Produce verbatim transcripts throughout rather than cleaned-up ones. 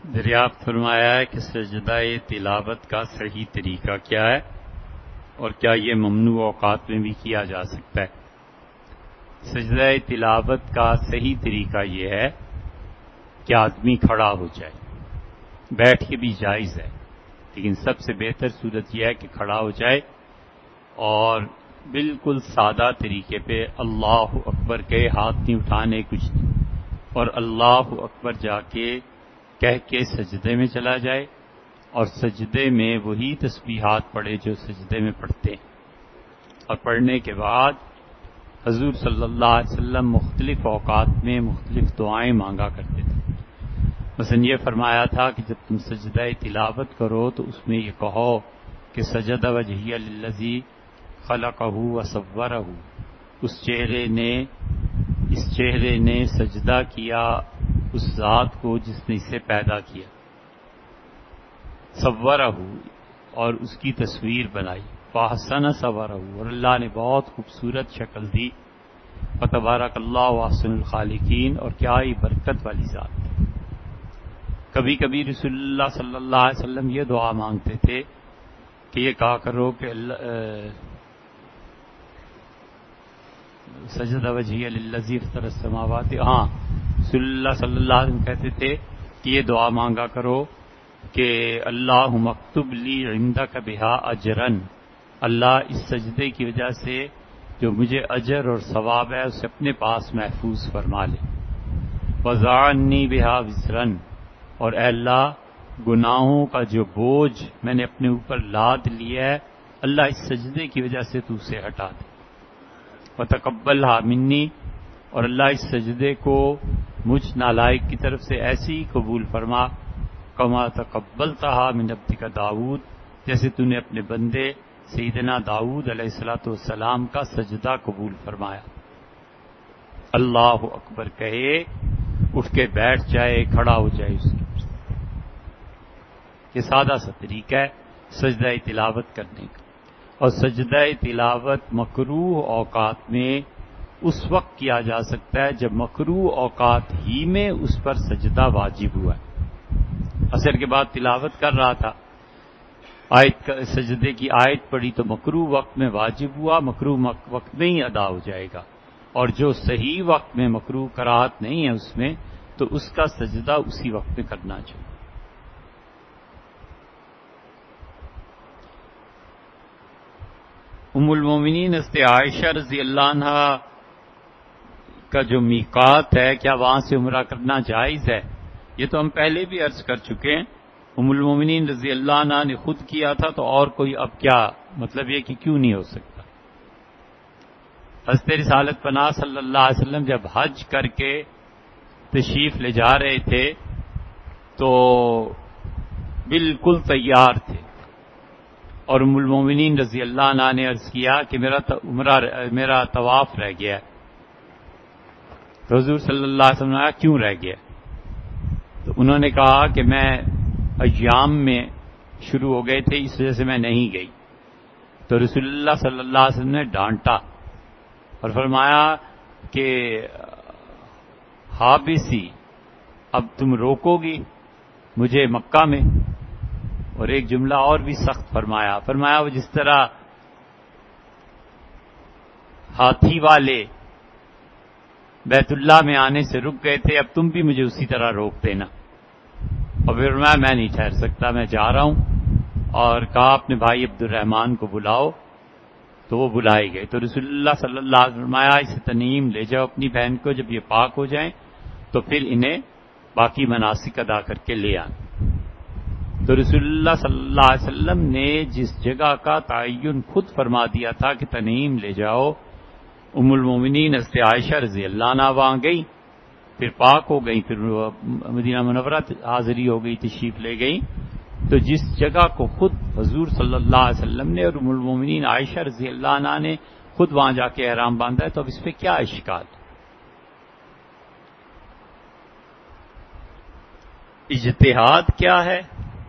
دریافت فرمایا ہے کہ سجدہ تلاوت کا صحیح طریقہ کیا ہے اور کیا یہ ممنوع اوقات میں بھی کیا جا سکتا ہے؟ سجدہ تلاوت کا صحیح طریقہ یہ ہے کہ آدمی کھڑا ہو جائے، بیٹھ کے بھی جائز ہے، لیکن سب سے بہتر صورت یہ ہے کہ کھڑا ہو جائے اور بالکل سادہ طریقے پہ اللہ اکبر کے ہاتھ نہیں اٹھانے کچھ نہیں، اور اللہ اکبر جا کے کہہ کے سجدے میں چلا جائے اور سجدے میں وہی تسبیحات پڑھے جو سجدے میں پڑھتے ہیں، اور پڑھنے کے بعد حضور صلی اللہ علیہ وسلم مختلف اوقات میں مختلف دعائیں مانگا کرتے تھے۔ مثلا یہ فرمایا تھا کہ جب تم سجدہ تلاوت کرو تو اس میں یہ کہو کہ سجد وجہی للذی خلقہ وصورہ، اس چہرے نے اس چہرے نے سجدہ کیا اس ذات کو جس نے اسے پیدا کیا، صورہ، اور اس کی تصویر بنائی، فاحسن صورہ، اور اللہ نے بہت خوبصورت شکل دی، فتبارک اللہ احسن الخالقین، اور کیا ہی برکت والی ذات۔ کبھی کبھی رسول اللہ صلی اللہ علیہ وسلم یہ دعا مانگتے تھے کہ یہ کہا کرو کہ سجد وجہی للذی فطر السماوات، ہاں رسول اللہ صلی اللہ علیہ وسلم کہتے تھے کہ یہ دعا مانگا کرو کہ اللہم اکتب لی عندک بہا اجرن، اللہ اس سجدے کی وجہ سے جو مجھے اجر اور ثواب ہے اسے اپنے پاس محفوظ فرما لے، وضعنی بہا وزرن، اور اے اللہ گناہوں کا جو بوجھ میں نے اپنے اوپر لاد لیا ہے اللہ اس سجدے کی وجہ سے تو اسے ہٹا دے، وتقبلھا منی، اور اللہ اس سجدے کو مجھ نالائق کی طرف سے ایسی ہی قبول فرما، کما تقبلتھا من عبدک داؤد، جیسے تو نے اپنے بندے سیدنا داؤد علیہ الصلوۃ والسلام کا سجدہ قبول فرمایا۔ اللہ اکبر کہے، اٹھ کے بیٹھ جائے، کھڑا ہو جائے، اس کی یہ سادہ سا طریقہ ہے سجدہ تلاوت کرنے کا۔ اور سجدہ تلاوت مکروہ اوقات میں اس وقت کیا جا سکتا ہے جب مکروہ اوقات ہی میں اس پر سجدہ واجب ہوا ہے۔ عصر کے بعد تلاوت کر رہا تھا، آیت سجدے کی آیت پڑھی تو مکروہ وقت میں واجب ہوا، مکروہ وقت میں ہی ادا ہو جائے گا، اور جو صحیح وقت میں مکروہ کراہت نہیں ہے اس میں تو اس کا سجدہ اسی وقت میں کرنا چاہیے۔ ام المومنین حضرت عائشہ رضی اللہ عنہ کا جو میقات ہے، کیا وہاں سے عمرہ کرنا جائز ہے؟ یہ تو ہم پہلے بھی عرض کر چکے ہیں، ام المومنین رضی اللہ عنہ نے خود کیا تھا تو اور کوئی اب کیا مطلب یہ کہ کیوں نہیں ہو سکتا؟ حضرت رسالت پناہ صلی اللہ علیہ وسلم جب حج کر کے تشریف لے جا رہے تھے تو بالکل تیار تھے، اور ام المومنین رضی اللہ عنہ نے عرض کیا کہ میرا عمرہ میرا طواف رہ گیا ہے، تو حضور صلی اللہ علیہ وسلم نے کیوں رہ گیا؟ تو انہوں نے کہا کہ میں ایام میں شروع ہو گئے تھے اس وجہ سے میں نہیں گئی، تو رسول اللہ صلی اللہ علیہ وسلم نے ڈانٹا اور فرمایا کہ حابسی، اب تم روکو گی مجھے مکہ میں، اور ایک جملہ اور بھی سخت فرمایا فرمایا وہ جس طرح ہاتھی والے بیت اللہ میں آنے سے رک گئے تھے اب تم بھی مجھے اسی طرح روک دینا، اور پھر فرمایا میں نہیں ٹھہر سکتا، میں جا رہا ہوں، اور کہا اپنے بھائی عبد الرحمن کو بلاؤ، تو وہ بلائے گئے، تو رسول اللہ صلی اللہ علیہ وسلم فرمایا اسے تنعیم لے جاؤ اپنی بہن کو، جب یہ پاک ہو جائیں تو پھر انہیں باقی مناسک ادا کر کے لے آنا۔ تو رسول اللہ صلی اللہ علیہ وسلم نے جس جگہ کا تعین خود فرما دیا تھا کہ تنعیم لے جاؤ، ام المومنین حضرت عائشہ رضی اللہ عنہ وہاں گئی، پھر پاک ہو گئی، پھر مدینہ منورہ حاضری ہو گئی، تشریف لے گئی، تو جس جگہ کو خود حضور صلی اللہ علیہ وسلم نے اور ام المومنین عائشہ رضی اللہ عنہ نے خود وہاں جا کے احرام باندھا ہے، تو اب اس پہ کیا اشکال؟ اجتہاد کیا ہے؟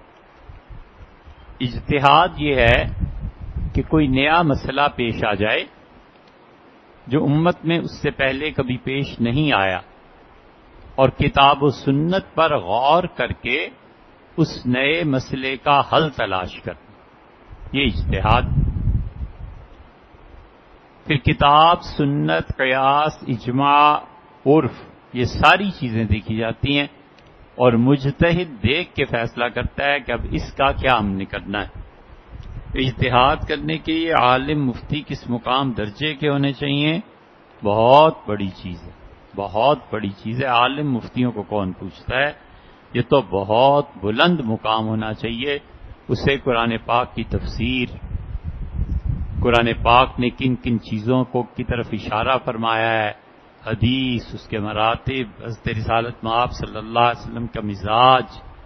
اجتہاد یہ ہے کہ کوئی نیا مسئلہ پیش آ جائے جو امت میں اس سے پہلے کبھی پیش نہیں آیا، اور کتاب و سنت پر غور کر کے اس نئے مسئلے کا حل تلاش کرنا، یہ اجتہاد۔ پھر کتاب، سنت، قیاس، اجماع، عرف، یہ ساری چیزیں دیکھی جاتی ہیں اور مجتہد دیکھ کے فیصلہ کرتا ہے کہ اب اس کا کیا ہم نے کرنا ہے۔ اجتہاد کرنے کے لیے عالم مفتی کس مقام درجے کے ہونے چاہیے؟ بہت بڑی چیز ہے، بہت بڑی چیز ہے۔ عالم مفتیوں کو کون پوچھتا ہے؟ یہ تو بہت بلند مقام ہونا چاہیے۔ اسے قرآن پاک کی تفسیر، قرآن پاک نے کن کن چیزوں کو کی طرف اشارہ فرمایا ہے، حدیث، اس کے مراتب، حضرت رسالت مآب صلی اللہ علیہ وسلم کا مزاج،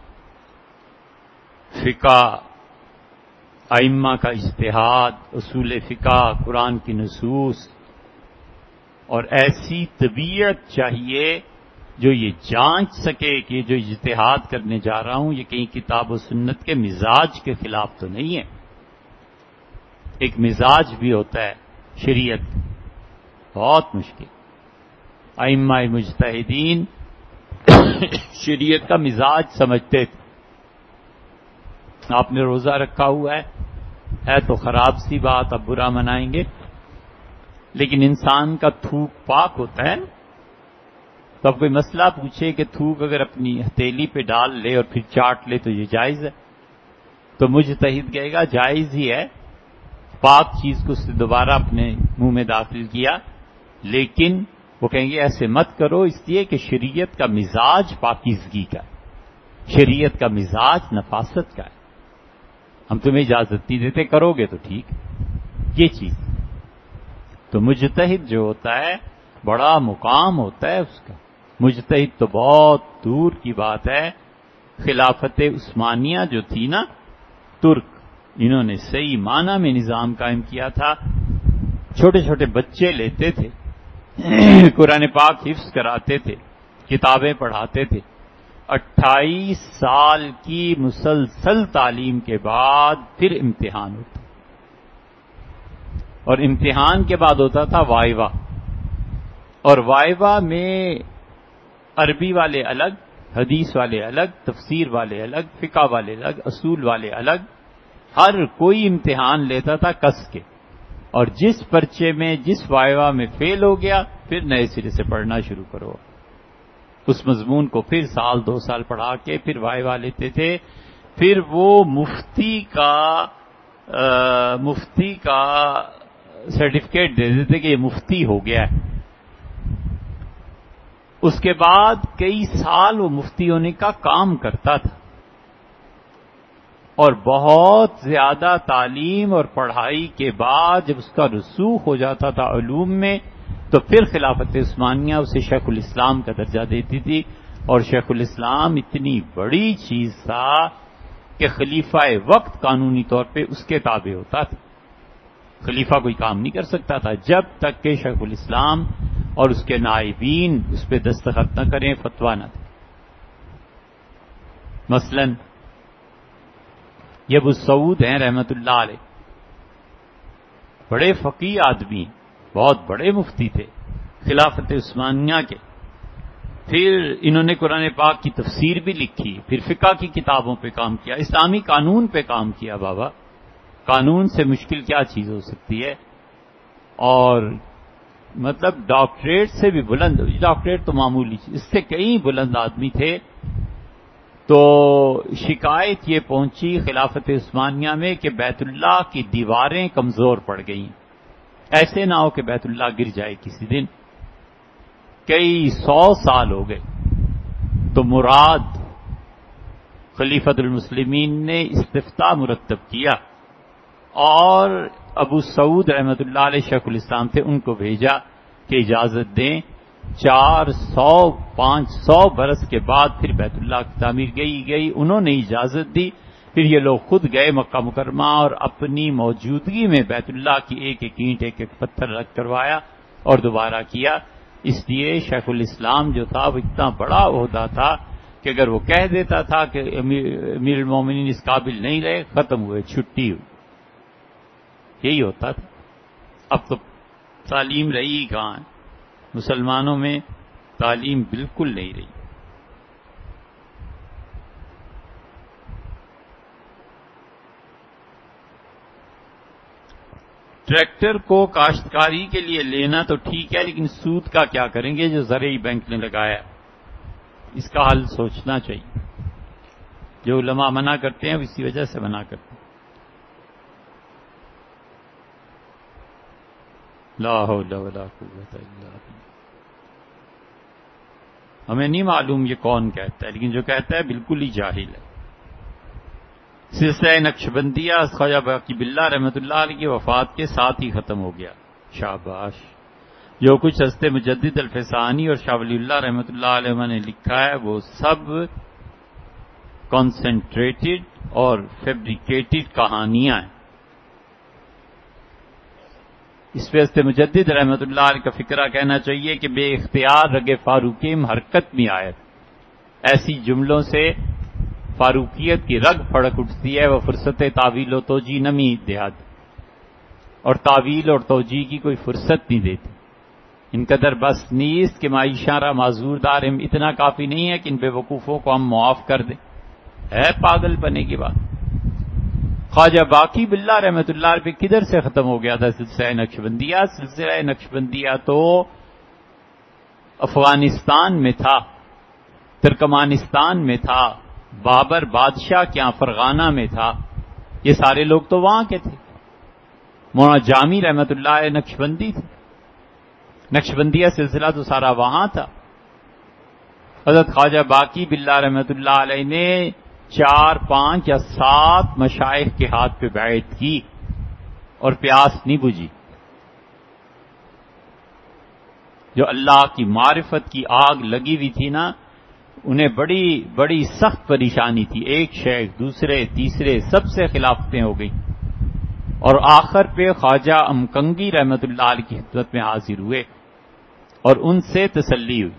فقہ، ائمہ کا اجتہاد، اصول فقہ، قرآن کی نصوص، اور ایسی طبیعت چاہیے جو یہ جانچ سکے کہ جو اجتہاد کرنے جا رہا ہوں یہ کہیں کتاب و سنت کے مزاج کے خلاف تو نہیں ہے۔ ایک مزاج بھی ہوتا ہے شریعت، بہت مشکل۔ ائمہ مجتہدین شریعت کا مزاج سمجھتے تھے۔ آپ نے روزہ رکھا ہوا ہے ہے تو خراب سی بات، اب برا منائیں گے، لیکن انسان کا تھوک پاک ہوتا ہے نا، تو اب کوئی مسئلہ پوچھے کہ تھوک اگر اپنی ہتھیلی پہ ڈال لے اور پھر چاٹ لے تو یہ جائز ہے، تو مجتہد کہے گا جائز ہی ہے، پاک چیز کو اس نے دوبارہ اپنے منہ میں داخل کیا، لیکن وہ کہیں گے ایسے مت کرو، اس لیے کہ شریعت کا مزاج پاکیزگی کا ہے، شریعت کا مزاج نفاست کا ہے، ہم تمہیں اجازت نہیں دیتے، کرو گے تو ٹھیک، یہ چیز۔ تو مجتہد جو ہوتا ہے بڑا مقام ہوتا ہے اس کا، مجتہد تو بہت دور کی بات ہے۔ خلافت عثمانیہ جو تھی نا، ترک، انہوں نے صحیح معنی میں نظام قائم کیا تھا۔ چھوٹے چھوٹے بچے لیتے تھے، قرآن پاک حفظ کراتے تھے، کتابیں پڑھاتے تھے، اٹھائیس سال کی مسلسل تعلیم کے بعد پھر امتحان ہوتا، اور امتحان کے بعد ہوتا تھا وائوا، اور وائوا میں عربی والے الگ، حدیث والے الگ، تفسیر والے الگ، فقہ والے الگ، اصول والے الگ، ہر کوئی امتحان لیتا تھا کس کے، اور جس پرچے میں جس وائوا میں فیل ہو گیا پھر نئے سرے سے پڑھنا شروع کرو، اس مضمون کو پھر سال دو سال پڑھا کے پھر وائوا لیتے تھے، پھر وہ مفتی کا آ, مفتی کا سرٹیفکیٹ دے دیتے کہ یہ مفتی ہو گیا ہے۔ اس کے بعد کئی سال وہ مفتی ہونے کا کام کرتا تھا، اور بہت زیادہ تعلیم اور پڑھائی کے بعد جب اس کا رسوخ ہو جاتا تھا علوم میں، تو پھر خلافت عثمانیہ اسے شیخ الاسلام کا درجہ دیتی تھی، اور شیخ الاسلام اتنی بڑی چیز تھا کہ خلیفہ وقت قانونی طور پہ اس کے تابع ہوتا تھا، خلیفہ کوئی کام نہیں کر سکتا تھا جب تک کہ شیخ الاسلام اور اس کے نائبین اس پہ دستخط نہ کریں، فتویٰ نہ دیں۔ مثلاً یہ ابو سعود ہیں رحمت اللہ علیہ، بڑے فقیہ آدمی، بہت بڑے مفتی تھے خلافت عثمانیہ کے، پھر انہوں نے قرآن پاک کی تفسیر بھی لکھی، پھر فقہ کی کتابوں پہ کام کیا، اسلامی قانون پہ کام کیا۔ بابا قانون سے مشکل کیا چیز ہو سکتی ہے، اور مطلب ڈاکٹریٹ سے بھی بلند، ڈاکٹریٹ تو معمولی چیز، اس سے کئی بلند آدمی تھے۔ تو شکایت یہ پہنچی خلافت عثمانیہ میں کہ بیت اللہ کی دیواریں کمزور پڑ گئیں، ایسے نہ ہو کہ بیت اللہ گر جائے کسی دن، کئی سو سال ہو گئے، تو مراد خلیفۃ المسلمین نے استفتاء مرتب کیا اور ابو سعود رحمت اللہ علیہ شیخ الاسلام تھے، ان کو بھیجا کہ اجازت دیں، چار سو پانچ سو برس کے بعد پھر بیت اللہ کی تعمیر گئی گئی انہوں نے اجازت دی، پھر یہ لوگ خود گئے مکہ مکرمہ اور اپنی موجودگی میں بیت اللہ کی ایک ایک اینٹ ایک ایک پتھر رکھ کروایا اور دوبارہ کیا۔ اس لیے شیخ الاسلام جو تھا وہ اتنا بڑا عہدہ تھا کہ اگر وہ کہہ دیتا تھا کہ امیر المومنین اس قابل نہیں رہے، ختم ہوئے، چھٹی ہوئی، یہی ہوتا تھا۔ اب تو تعلیم رہی کہاں ہے، مسلمانوں میں تعلیم بالکل نہیں رہی۔ ٹریکٹر کو کاشتکاری کے لیے لینا تو ٹھیک ہے، لیکن سود کا کیا کریں گے جو زرعی بینک نے لگایا؟ اس کا حل سوچنا چاہیے. جو علماء منع کرتے ہیں اسی وجہ سے منع کرتے ہیں. لا حول ولا قوت الا باللہ. ہمیں نہیں معلوم یہ کون کہتا ہے، لیکن جو کہتا ہے بالکل ہی جاہل ہے. سلسلہ نقشبندیہ خواجہ باقی باللہ رحمۃ اللہ علیہ کی وفات کے ساتھ ہی ختم ہو گیا. شاباش. جو کچھ حضرت مجدد الفسانی اور شاہ ولی اللہ رحمۃ اللہ علیہ نے لکھا ہے وہ سب کنسنٹریٹڈ اور فیبریکیٹڈ کہانیاں ہیں. اس پہ حضرت مجدد رحمۃ اللہ علیہ کا فکرہ کہنا چاہیے کہ بے اختیار رگ فاروقیم حرکت میں آئے. ایسی جملوں سے فاروقیت کی رگ پھڑک اٹھتی ہے. وہ فرصت تعویل و توجیہ نمی دیہات، اور تعویل اور توجیہ کی کوئی فرصت نہیں دیتی. ان قدر بس نیست کہ معیشارہ معذور دارم اتنا کافی نہیں ہے کہ ان بے وقوفوں کو ہم معاف کر دیں. ہے پاگل پنے کی بات. خواجہ باقی باللہ رحمۃ اللہ علیہ پہ کدھر سے ختم ہو گیا تھا سلسلہ نقشبندیہ؟ سلسلہ نقشبندیہ تو افغانستان میں تھا، ترکمانستان میں تھا، بابر بادشاہ کے یہاں فرغانہ میں تھا. یہ سارے لوگ تو وہاں کے تھے. مولانا جامی رحمۃ اللہ علیہ نقشبندی تھے. نقشبندیہ سلسلہ تو سارا وہاں تھا. حضرت خواجہ باقی باللہ رحمۃ اللہ علیہ نے چار پانچ یا سات مشائخ کے ہاتھ پہ بیعت کی اور پیاس نہیں بجھی. جو اللہ کی معرفت کی آگ لگی ہوئی تھی نا، انہیں بڑی بڑی سخت پریشانی تھی. ایک شیخ دوسرے تیسرے سب سے خلافتیں ہو گئی، اور آخر پہ خواجہ امکنگی رحمۃ اللہ علیہ کی خدمت میں حاضر ہوئے اور ان سے تسلی ہوئی.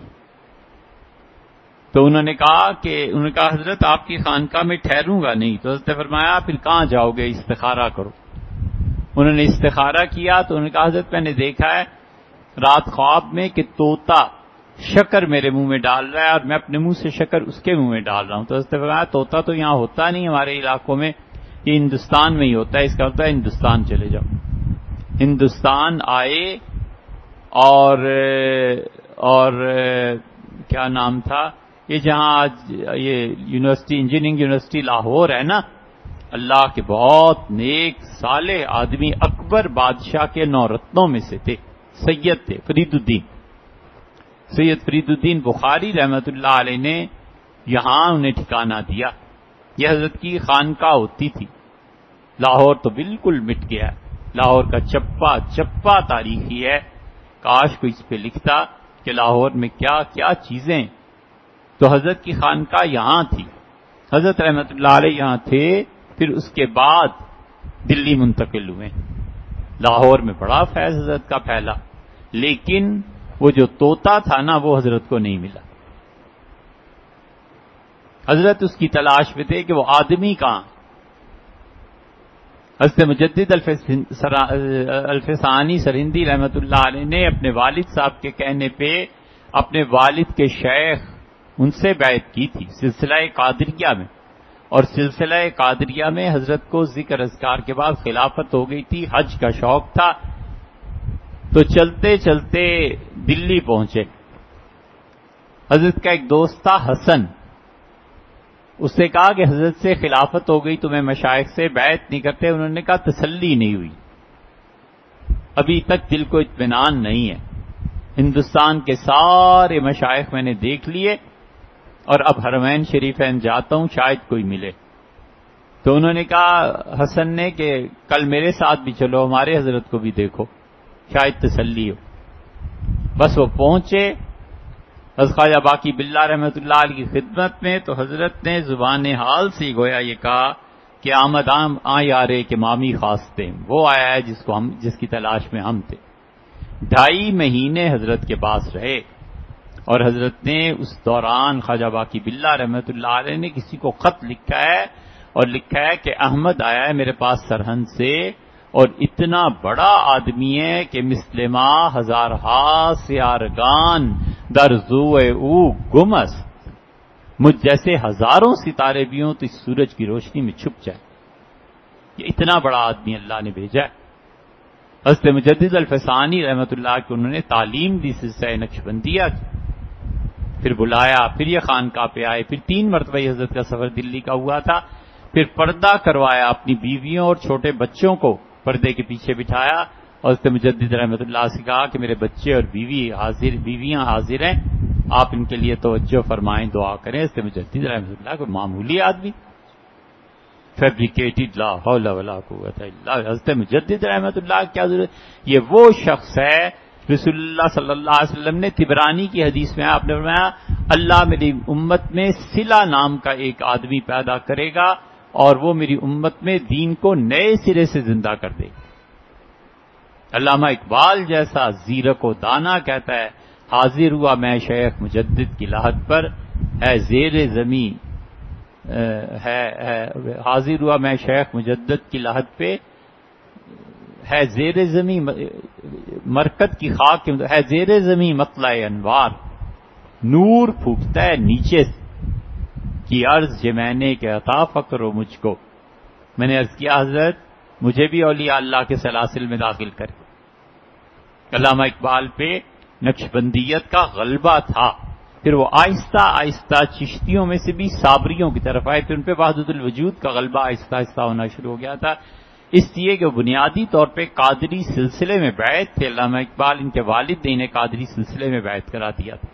تو انہوں نے کہا کہ انہوں نے کہا حضرت آپ کی خانقاہ میں ٹھہروں گا نہیں. تو حضرت نے فرمایا پھر کہاں جاؤ گے؟ استخارہ کرو. انہوں نے استخارہ کیا تو انہوں نے کہا حضرت میں نے دیکھا ہے رات خواب میں کہ طوطا شکر میرے منہ میں ڈال رہا ہے اور میں اپنے منہ سے شکر اس کے منہ میں ڈال رہا ہوں. تو حضرت نے فرمایا طوطا تو یہاں ہوتا نہیں ہمارے علاقوں میں، یہ ہندوستان میں ہی ہوتا ہے. اس کا ہوتا ہے ہندوستان چلے جاؤ. ہندوستان آئے اور اور کیا نام تھا یہ جہاں آج یہ یونیورسٹی انجینئرنگ یونیورسٹی لاہور ہے نا، اللہ کے بہت نیک صالح آدمی اکبر بادشاہ کے نو رتنوں میں سے تھے. سید تھے فرید الدین، سید فرید الدین بخاری رحمۃ اللہ علیہ نے یہاں انہیں ٹھکانہ دیا. یہ حضرت کی خانقاہ ہوتی تھی. لاہور تو بالکل مٹ گیا. لاہور کا چپا چپا تاریخی ہے. کاش کوئی اس پہ لکھتا کہ لاہور میں کیا کیا چیزیں. تو حضرت کی خانقاہ یہاں تھی. حضرت رحمۃ اللہ علیہ یہاں تھے، پھر اس کے بعد دلی منتقل ہوئے. لاہور میں بڑا فیض حضرت کا پھیلا، لیکن وہ جو طوطا تھا نا وہ حضرت کو نہیں ملا. حضرت اس کی تلاش میں تھے کہ وہ آدمی کہاں. حضرت مجدد الفسانی سرہندی رحمۃ اللہ علیہ نے اپنے والد صاحب کے کہنے پہ اپنے والد کے شیخ ان سے بیعت کی تھی سلسلہ قادریہ میں. اور سلسلہ قادریہ میں حضرت کو ذکر اذکار کے بعد خلافت ہو گئی تھی. حج کا شوق تھا تو چلتے چلتے دلی پہنچے. حضرت کا ایک دوست تھا حسن، اس نے کہا کہ حضرت سے خلافت ہو گئی تو میں مشائخ سے بیعت نہیں کرتے. انہوں نے کہا تسلی نہیں ہوئی، ابھی تک دل کو اطمینان نہیں ہے. ہندوستان کے سارے مشائخ میں نے دیکھ لیے اور اب حرمین شریفین جاتا ہوں شاید کوئی ملے. تو انہوں نے کہا حسن نے کہ کل میرے ساتھ بھی چلو، ہمارے حضرت کو بھی دیکھو شاید تسلی ہو. بس وہ پہنچے حضرت خواجہ باقی باللہ رحمۃ اللہ علیہ کی خدمت میں. تو حضرت نے زبان حال سے گویا یہ کہا کہ آمد آم آ یارے کہ مامی خواستیں، وہ آیا ہے جس کو ہم جس کی تلاش میں ہم تھے. ڈھائی مہینے حضرت کے پاس رہے اور حضرت نے اس دوران خواجہ باقی باللہ رحمۃ اللہ علیہ نے کسی کو خط لکھا ہے اور لکھا ہے کہ احمد آیا ہے میرے پاس سرہند سے اور اتنا بڑا آدمی ہے کہ مسلمہ ہزارہا سیارگان در زوئے او گمس، مجھ جیسے ہزاروں ستارے بھی ہوں تو اس سورج کی روشنی میں چھپ جائے. یہ اتنا بڑا آدمی اللہ نے بھیجا ہے. حضرت مجدد الفسانی رحمۃ اللہ کو انہوں نے تعلیم دی سلسلہ نقشبندیہ کی، پھر بلایا، پھر یہ خانقاہ پہ آئے، پھر تین مرتبہ حضرت کا سفر دلی کا ہوا تھا، پھر پردہ کروایا، اپنی بیویوں اور چھوٹے بچوں کو پردے کے پیچھے بٹھایا اور حضرت مجدد رحمۃ اللہ سے کہا کہ میرے بچے اور بیوی حاضر بیویاں حاضر ہیں، آپ ان کے لیے توجہ فرمائیں، دعا کریں۔ حضرت مجدد رحمۃ اللہ کوئی معمولی آدمی، فیبریکیٹڈ، لا حول ولا قوت الا باللہ۔ حضرت مجدد رحمۃ اللہ کیا ضرورت؟ یہ وہ شخص ہے رسول اللہ صلی اللہ علیہ وسلم نے طبرانی کی حدیث میں آپ نے فرمایا اللہ میری امت میں صلہ نام کا ایک آدمی پیدا کرے گا اور وہ میری امت میں دین کو نئے سرے سے زندہ کر دے گا۔ علامہ اقبال جیسا زیرک و دانا کہتا ہے حاضر ہوا میں شیخ مجدد کی لاحت پر، ہے زیر زمیں ہے حاضر ہوا میں شیخ مجدد کی لاحت پہ، ہے زیر زمیں مرکت کی خاک، ہے زیر زمیں مطلع انوار، نور پھوٹتا ہے نیچے سے، کی عرض جو میں نے کہ عطا فقر ہو مجھ کو، میں نے عرض کیا حضرت مجھے بھی اولیاء اللہ کے سلاسل میں داخل کرے۔ علامہ اقبال پہ نقشبندیت کا غلبہ تھا، پھر وہ آہستہ آہستہ چشتیوں میں سے بھی صابریوں کی طرف آئے، پھر ان پہ وحدت الوجود کا غلبہ آہستہ آہستہ ہونا شروع ہو گیا تھا، اس لیے کہ وہ بنیادی طور پہ قادری سلسلے میں بیعت تھے۔ علامہ اقبال ان کے والد نے انہیں قادری سلسلے میں بیعت کرا دیا تھا۔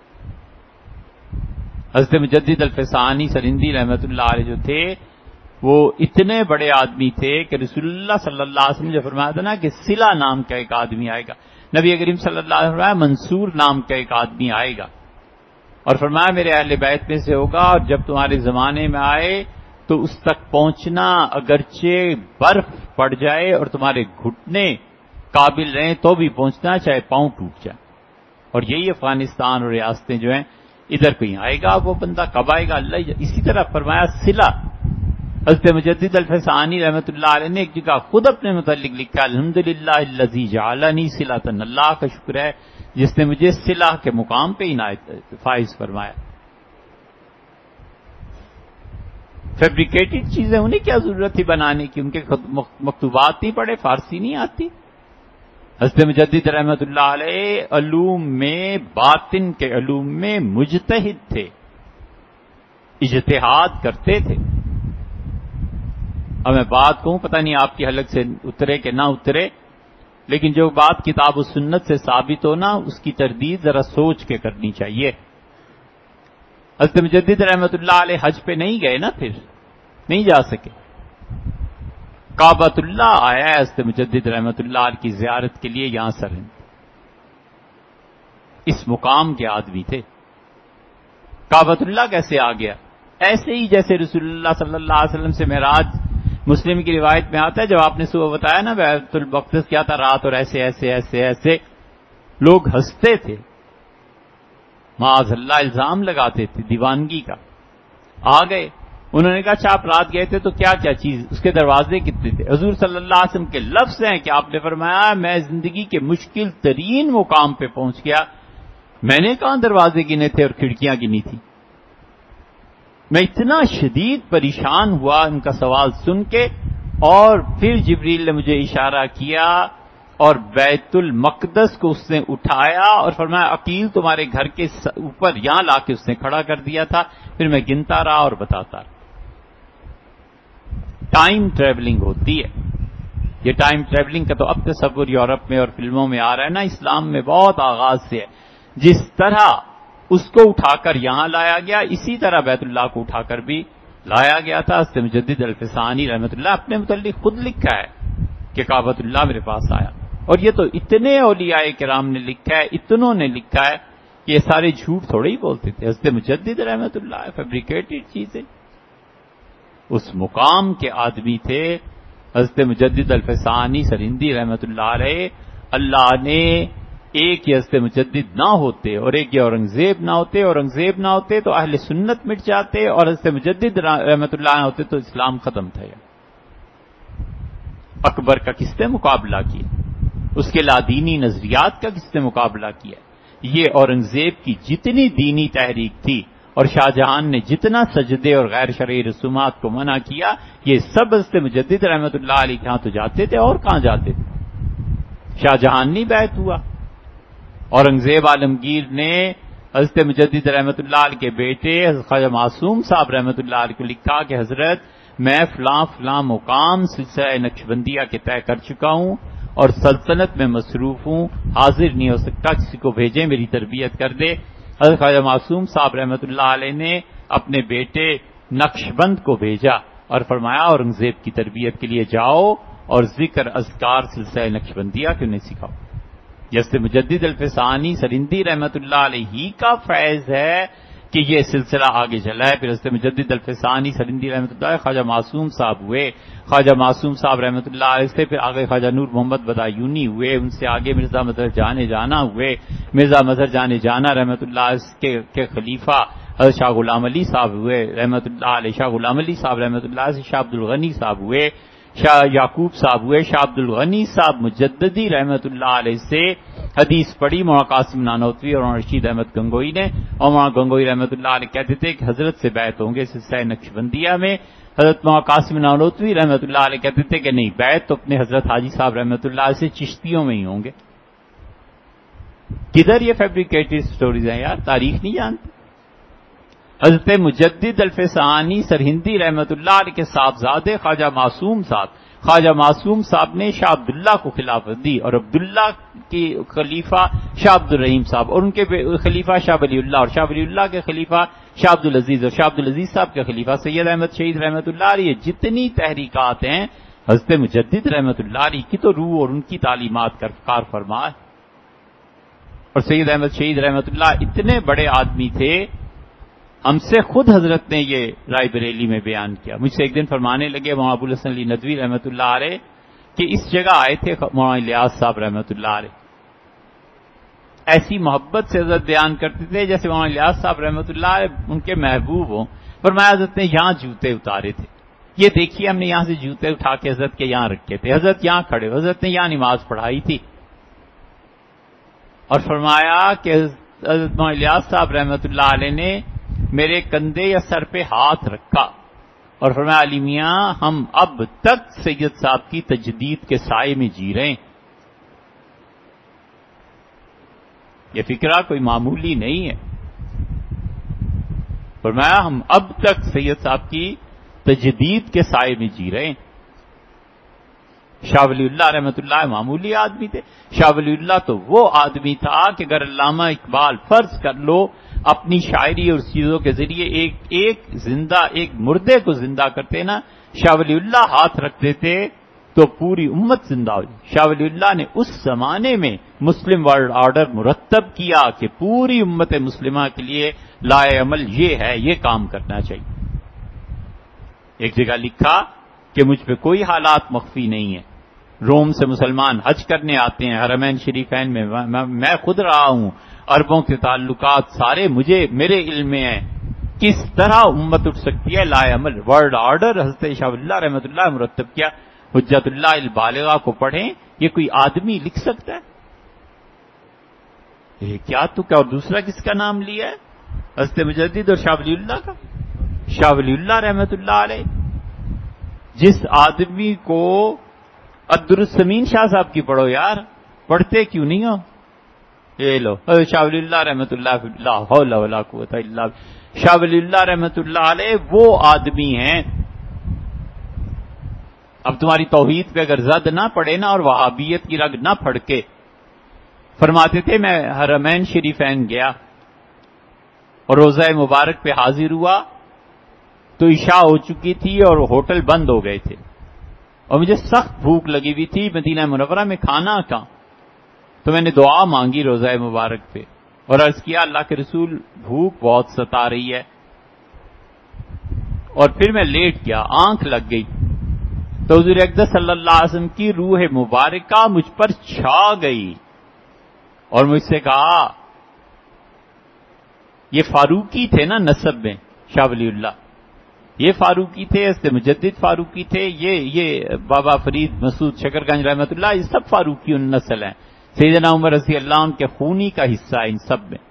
حضرت مجدد الفسانی سرندی رحمۃ اللہ علیہ جو تھے وہ اتنے بڑے آدمی تھے کہ رسول اللہ صلی اللہ علیہ وسلم نے فرمایا تھا نا کہ صلہ نام کا ایک آدمی آئے گا، نبی کریم صلی اللہ علیہ وسلم نے فرمایا منصور نام کا ایک آدمی آئے گا، اور فرمایا میرے اہل بیت میں سے ہوگا، اور جب تمہارے زمانے میں آئے تو اس تک پہنچنا اگرچہ برف پڑ جائے اور تمہارے گھٹنے قابل رہیں تو بھی پہنچنا، چاہے پاؤں ٹوٹ جائے۔ اور یہی افغانستان اور ریاستیں جو ہیں ادھر کہیں آئے گا وہ بندہ، کب آئے گا اللہ۔ اسی طرح فرمایا صلہ، حضرت مجدد الفسانی رحمۃ اللہ علیہ نے ایک جگہ خود اپنے متعلق لکھا الحمدللہ الذی جعلنی صلۃ، اللہ کا شکر ہے جس نے مجھے صلہ کے مقام پہ عنایت فائز فرمایا۔ فیبریکیٹڈ چیزیں انہیں کیا ضرورت تھی بنانے کی، ان کے مکتوبات نہیں پڑھے، فارسی نہیں آتی۔ حضرت مجدد رحمۃ اللہ علیہ علوم میں، باطن کے علوم میں مجتہد تھے، اجتہاد کرتے تھے۔ اب میں بات کہوں پتہ نہیں آپ کی حلق سے اترے کہ نہ اترے، لیکن جو بات کتاب و سنت سے ثابت ہو نا اس کی تردید ذرا سوچ کے کرنی چاہیے۔ حضرت مجدد رحمۃ اللہ علیہ حج پہ نہیں گئے نا، پھر نہیں جا سکے۔ کعبۃ اللہ آیا ہے حضرت مجدد رحمۃ اللہ علیہ کی زیارت کے لیے یہاں سرہند، اس مقام کے آدمی تھے۔ کعبۃ اللہ کیسے آ گیا؟ ایسے ہی جیسے رسول اللہ صلی اللہ علیہ وسلم سے معراج مسلم کی روایت میں آتا ہے، جب آپ نے صبح بتایا نا بیت المقدس کیا تھا رات، اور ایسے ایسے ایسے ایسے لوگ ہنستے تھے، معاذ اللہ الزام لگاتے تھے دیوانگی کا۔ آ گئے، انہوں نے کہا اچھا آپ رات گئے تھے تو کیا کیا چیز، اس کے دروازے کتنے تھے؟ حضور صلی اللہ علیہ وسلم کے لفظ ہیں کہ آپ نے فرمایا میں زندگی کے مشکل ترین مقام پہ پہنچ گیا، میں نے کہاں دروازے گنے تھے اور کھڑکیاں گنی تھی؟ میں اتنا شدید پریشان ہوا ان کا سوال سن کے، اور پھر جبریل نے مجھے اشارہ کیا اور بیت المقدس کو اس نے اٹھایا اور فرمایا عقیل تمہارے گھر کے اوپر یہاں لا کے اس نے کھڑا کر دیا تھا، پھر میں گنتا رہا اور بتاتا رہا۔ ٹائم ٹریولنگ ہوتی ہے، یہ ٹائم ٹریولنگ کا تو اب تصور یورپ میں اور فلموں میں آ رہا ہے نا، اسلام میں بہت آغاز سے ہے۔ جس طرح اس کو اٹھا کر یہاں لایا گیا، اسی طرح بیت اللہ کو اٹھا کر بھی لایا گیا تھا۔ حضرت مجدد الفسانی رحمۃ اللہ اپنے متعلق خود لکھا ہے کہ کعبۃ اللہ میرے پاس آیا، اور یہ تو اتنے اولیاء کرام نے لکھا ہے، اتنوں نے لکھا ہے کہ یہ سارے جھوٹ تھوڑے ہی بولتے تھے۔ حضرت مجدد رحمۃ اللہ فیبریکیٹڈ چیزیں، اس مقام کے آدمی تھے حضرت مجدد الفسانی سرہندی رحمۃ اللہ علیہ۔ اللہ نے ایک یہ حضرت مجدد نہ ہوتے اور ایک یہ اورنگزیب نہ ہوتے، اورنگزیب نہ ہوتے تو اہل سنت مٹ جاتے، اور حضرت مجدد رحمۃ اللہ نہ ہوتے تو اسلام ختم تھا۔ اکبر کا کس نے مقابلہ کیا؟ اس کے لادینی نظریات کا کس نے مقابلہ کیا؟ یہ اورنگزیب کی جتنی دینی تحریک تھی اور شاہ جہان نے جتنا سجدے اور غیر شرعی رسومات کو منع کیا، یہ سب حضرت مجدد رحمۃ اللہ علیہ کے ہاں تو جاتے تھے، اور کہاں جاتے تھے؟ شاہ جہان نہیں بیعت ہوا؟ اورنگزیب عالمگیر نے حضرت مجدد رحمت اللہ علیہ کے بیٹے حضرت خواجہ معصوم صاحب رحمت اللہ علیہ کو لکھا کہ حضرت میں فلاں فلاں مقام سلسلہ نقشبندیہ کے طے کر چکا ہوں اور سلطنت میں مصروف ہوں، حاضر نہیں ہو سکتا، کسی کو بھیجیں میری تربیت کر دے۔ حضرت خواجہ معصوم صاحب رحمت اللہ علیہ نے اپنے بیٹے نقشبند کو بھیجا اور فرمایا اورنگزیب کی تربیت کے لیے جاؤ اور ذکر اذکار سلسلہ نقشبندیہ کیوں نہیں سکھاؤ۔ جیسے مجدد الفسانی سرندی رحمت اللہ علیہ ہی کا فیض ہے کہ یہ سلسلہ آگے چلا ہے۔ پھر حضرت مجدد الفسانی سرندی رحمت اللہ علیہ خواجہ معصوم صاحب ہوئے، خواجہ معصوم صاحب رحمت اللہ علیہ سے پھر آگے خواجہ نور محمد بدایونی ہوئے، ان سے آگے مرزا مظہر جان جانا ہوئے، مرزا مظہر جان جانا رحمت اللہ علیہ کے, کے خلیفہ حضرت شاہ غلام علی صاحب ہوئے رحمت اللہ علیہ، شاہ غلام علی صاحب رحمت اللہ علیہ سے شاہ عبد الغنی صاحب ہوئے، شاہ یعقوب صاحب ہوئے، شاہ عبد الغنی صاحب مجددی رحمت اللہ علیہ سے حدیث پڑھی مولانا قاسم نانوتوی اور مولانا رشید احمد گنگوئی نے، اور مولانا گنگوئی رحمت اللہ علیہ کہتے تھے کہ حضرت سے بیعت ہوں گے سلسلہ نقشبندیہ میں۔ حضرت مولانا قاسم نانوتوی رحمت اللہ علیہ کہتے تھے کہ نہیں، بیعت تو اپنے حضرت حاجی صاحب رحمت اللہ علیہ سے چشتیوں میں ہی ہوں گے۔ کدھر یہ فیبریکیٹڈ سٹوریز ہیں یار، تاریخ نہیں جانتے۔ حضرت مجدد الفسانی سرہندی رحمت اللہ علیہ کے صاحبزادے خواجہ معصوم صاحب خواجہ معصوم صاحب نے شاہ عبداللہ کو خلافت دی، اور عبداللہ کی خلیفہ شاہ عبد الرحیم صاحب، اور ان کے خلیفہ شاہ ولی اللہ، اور شاہ ولی اللہ کے خلیفہ شاہ عبد العزیز، اور شاہ عبد العزیز صاحب کے خلیفہ سید احمد شہید رحمت اللہ علیہ۔ جتنی تحریکات ہیں حضرت مجدد رحمت اللہ علیہ کی تو روح اور ان کی تعلیمات کا کار فرما ہے۔ اور سید احمد شہید رحمت اللہ اتنے بڑے آدمی تھے، ہم سے خود حضرت نے یہ رائے بریلی میں بیان کیا۔ مجھ سے ایک دن فرمانے لگے مولانا ابو الحسن علی ندوی رحمت اللہ علیہ کہ اس جگہ آئے تھے مولانا الیاس صاحب رحمت اللہ علیہ، ایسی محبت سے حضرت بیان کرتے تھے جیسے مولانا الیاس صاحب رحمت اللہ علیہ ان کے محبوب ہوں۔ فرمایا حضرت نے یہاں جوتے اتارے تھے، یہ دیکھیے ہم نے یہاں سے جوتے اٹھا کے حضرت کے یہاں رکھے تھے، حضرت یہاں کھڑے، حضرت نے یہاں نماز پڑھائی تھی۔ اور فرمایا کہ حضرت مولانا الیاس صاحب رحمت اللہ علیہ نے میرے کندھے یا سر پہ ہاتھ رکھا اور فرمایا علی میاں ہم اب تک سید صاحب کی تجدید کے سائے میں جی رہے ہیں۔ یہ فکرہ کوئی معمولی نہیں ہے۔ فرمایا ہم اب تک سید صاحب کی تجدید کے سائے میں جی رہے ہیں۔ شاہ ولی اللہ رحمت اللہ معمولی آدمی تھے۔ شاہ ولی اللہ تو وہ آدمی تھا کہ اگر علامہ اقبال فرض کر لو اپنی شاعری اور چیزوں کے ذریعے ایک ایک زندہ ایک مردے کو زندہ کرتے نا، شاہ ولی اللہ ہاتھ رکھتے تھے تو پوری امت زندہ ہو جائے۔ شاہ ولی اللہ نے اس زمانے میں مسلم ورلڈ آرڈر مرتب کیا کہ پوری امت مسلمہ کے لیے لائے عمل یہ ہے، یہ کام کرنا چاہیے۔ ایک جگہ لکھا کہ مجھ پہ کوئی حالات مخفی نہیں ہے، روم سے مسلمان حج کرنے آتے ہیں، حرمین شریفین میں میں خود رہا ہوں، عربوں کے تعلقات سارے مجھے میرے علم میں ہیں، کس طرح امت اٹھ سکتی ہے لائے عمل ورلڈ آرڈر حضرت شاہ ولی اللہ رحمۃ اللہ مرتب کیا۔ حجت اللہ البالغہ کو پڑھیں، یہ کوئی آدمی لکھ سکتا ہے؟ یہ کیا تو کیا، اور دوسرا کس کا نام لیا ہے؟ حضرت مجدد اور شاہ ولی اللہ کا، شاہ ولی اللہ رحمۃ اللہ علیہ، جس آدمی کو عبدالسمین شاہ صاحب کی پڑھو یار، پڑھتے کیوں نہیں ہو؟ یہ لو شاہ ولی اللہ رحمۃ اللہ لا حول ولا قوت الا باللہ۔ شاہ ولی اللہ رحمۃ اللہ علیہ وہ آدمی ہیں، اب تمہاری توحید پہ اگر زد نہ پڑے نا اور وہابیت کی رگ نہ پھڑکے، فرماتے تھے میں حرمین شریفین گیا اور روزہ مبارک پہ حاضر ہوا تو عشاء ہو چکی تھی اور ہوٹل بند ہو گئے تھے، اور مجھے سخت بھوک لگی ہوئی تھی، مدینہ منورہ میں کھانا کہاں، تو میں نے دعا مانگی روزہ مبارک پہ اور عرض کیا اللہ کے رسول بھوک بہت ستا رہی ہے، اور پھر میں لیٹ گیا، آنکھ لگ گئی تو حضور اقدس صلی اللہ علیہ وسلم کی روح مبارکہ مجھ پر چھا گئی اور مجھ سے کہا، یہ فاروقی تھے نا نسب میں شاہ ولی اللہ، یہ فاروقی تھے، اس سے مجدد فاروقی تھے، یہ یہ بابا فرید مسعود شکر گنج رحمۃ اللہ، یہ سب فاروقی ان نسل ہیں، سیدنا عمر رضی اللہ عنہ کے خونی کا حصہ ہے ان سب میں۔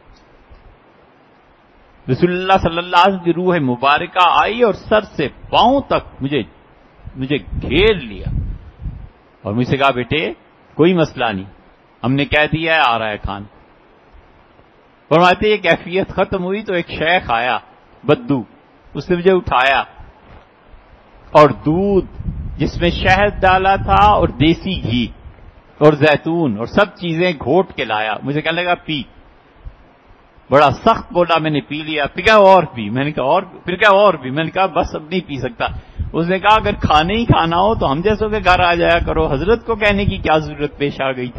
رسول اللہ صلی اللہ علیہ وسلم کی روح مبارکہ آئی اور سر سے پاؤں تک مجھے مجھے گھیر لیا اور مجھ سے کہا بیٹے کوئی مسئلہ نہیں، ہم نے کہہ دیا ہے آ رہا ہے کھانا. فرماتے یہ کیفیت ختم ہوئی تو ایک شیخ آیا بدو، اس نے مجھے اٹھایا اور دودھ جس میں شہد ڈالا تھا اور دیسی گھی اور زیتون اور سب چیزیں گھوٹ کے لایا. مجھے کہنے لگا پی. بڑا سخت بولا، میں نے پی لیا. پھر کیا اور پی؟ میں نے کہا اور پھر کیا اور پی؟ میں نے کہا بس اب نہیں پی سکتا. اس نے کہا اگر کھانے ہی کھانا ہو تو ہم جیسوں کے گھر آ جایا کرو، حضرت کو کہنے کی کیا ضرورت پیش آ گئی تھی؟